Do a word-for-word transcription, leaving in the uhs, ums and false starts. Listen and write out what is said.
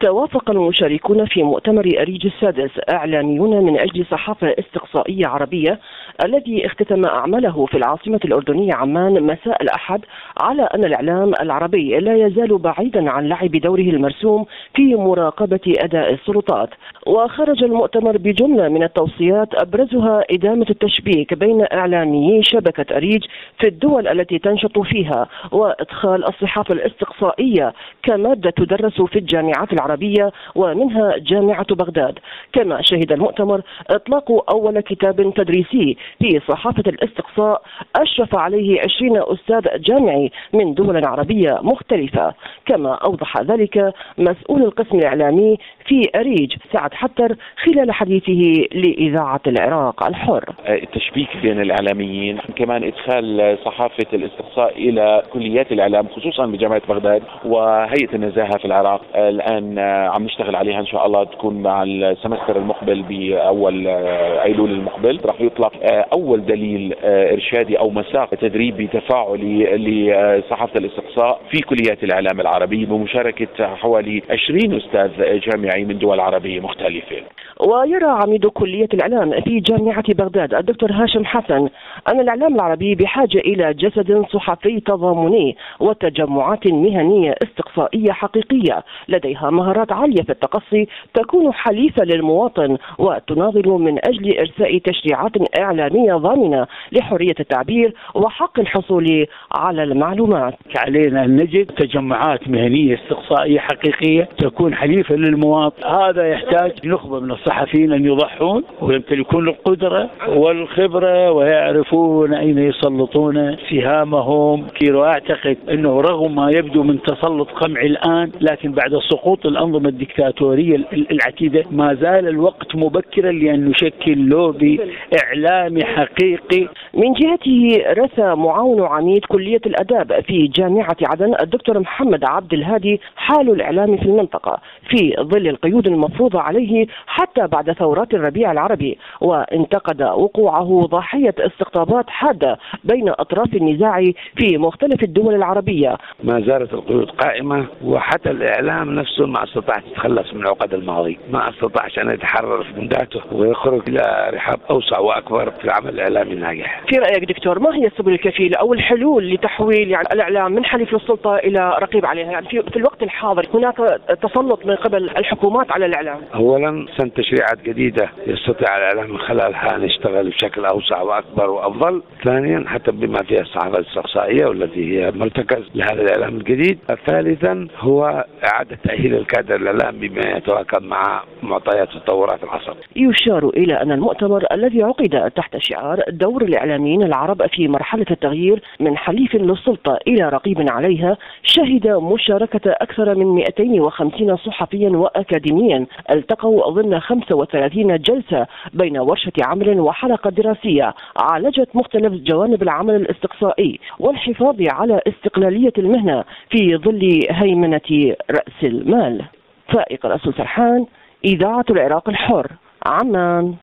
توافق المشاركون في مؤتمر أريج السادس إعلاميون من أجل صحافة استقصائية عربية الذي اختتم أعماله في العاصمة الأردنية عمان مساء الأحد على أن الإعلام العربي لا يزال بعيدا عن لعب دوره المرسوم في مراقبة أداء السلطات. وخرج المؤتمر بجملة من التوصيات أبرزها إدامة التشبيك بين إعلاميي شبكة أريج في الدول التي تنشط فيها، وإدخال الصحافة الاستقصائية كمادة تدرس في الجامعات العربية ومنها جامعة بغداد. كما شهد المؤتمر إطلاق أول كتاب تدريسي في صحافة الاستقصاء أشرف عليه عشرين أستاذ جامعي من دول عربية مختلفة. كما أوضح ذلك مسؤول القسم الإعلامي في أريج سعد حتر خلال حديثه لإذاعة العراق الحر. التشبيك بين الإعلاميين، كمان إدخال صحافة الاستقصاء إلى كليات الإعلام خصوصا بجامعة بغداد وهيئة النزاهة في العراق. الآن عم نشتغل عليها إن شاء الله تكون مع السمستر المقبل بأول أيلول المقبل. راح يطلق أول دليل إرشادي أو مساق تدريبي تفاعلي لصحافة الاستقصاء في كليات الإعلام العربي بمشاركة حوالي عشرين أستاذ جامعي من دول عربية مختلفة. ويرى عميد كلية الإعلام في جامعة بغداد الدكتور هاشم حسن أن الإعلام العربي بحاجة إلى جسد صحفي تضامني وتجمعات مهنية استقصائية حقيقية لديها مهارات عالية في التقصي تكون حليفة للمواطن وتناضل من أجل إرساء تشريعات إعلامية ضامنة لحرية التعبير وحق الحصول على المعلومات. علينا أن نجد تجمعات مهنية استقصائية حقيقية تكون حليفة للمواطن. هذا يحتاج نخبة من الصحفيين أن يضحون ويمتلكون القدرة والخبرة ويعرفون أين يسلطون سهامهم. وأعتقد أنه رغم ما يبدو من تسلط قمعي الآن، لكن بعد سقوط الأنظمة الدكتاتورية العتيدة ما زال الوقت مبكرا لأن نشكل لوبي إعلامي حقيقي. من جهته رثى معاون عميد كلية الآداب في جامعة عدن الدكتور محمد عبد الهادي حال الإعلام في المنطقة في ظل القيود المفروضة عليه حتى بعد ثورات الربيع العربي، وانتقد وقوعه ضحية استقطابات حادة بين أطراف النزاع في مختلف الدول العربية. ما زالت القيود قائمة وحتى الإعلام نفسه ما استطاع يتخلص من عقد الماضي، ما استطاعش أن يتحرر في منداته ويخرج إلى رحاب أوسع وأكبر في العمل الإعلامي الناجح. في رأيك دكتور ما هي السبل الكفيلة أو الحلول لتحويل يعني الإعلام من حليف للسلطة إلى رقيب عليها؟ يعني في, في الوقت الحاضر هناك تسلط من قبل الحكومات على الإعلام. أولا سن تشريعات جديدة يستطيع الإعلام من خلالها أن يشتغل بشكل أوسع وأكبر وأفضل. ثانيا حتى بما فيها الصحافة الاستقصائية والتي هي مرتكز لهذا الإعلام الجديد. ثالثا هو إعادة تأهيل الكادر الإعلامي بما يتواكب مع معطيات تطورات العصر. يشار إلى أن المؤتمر الذي عقد تحت شعار دور الإعلاميين العرب في مرحلة التغيير من حليف للسلطة إلى رقيب عليها شهد مشاركة أكثر من مئتين وخمسين صحفيا وأكاديميا التقوا ضمن خمسة وثلاثين جلسة بين ورشة عمل وحلقة دراسية عالجت مختلف جوانب العمل الاستقصائي والحفاظ على استقلالية المهنة في ظل هيمنة رأس المال. فائق الأسود سرحان، إذاعة العراق الحر، عمان.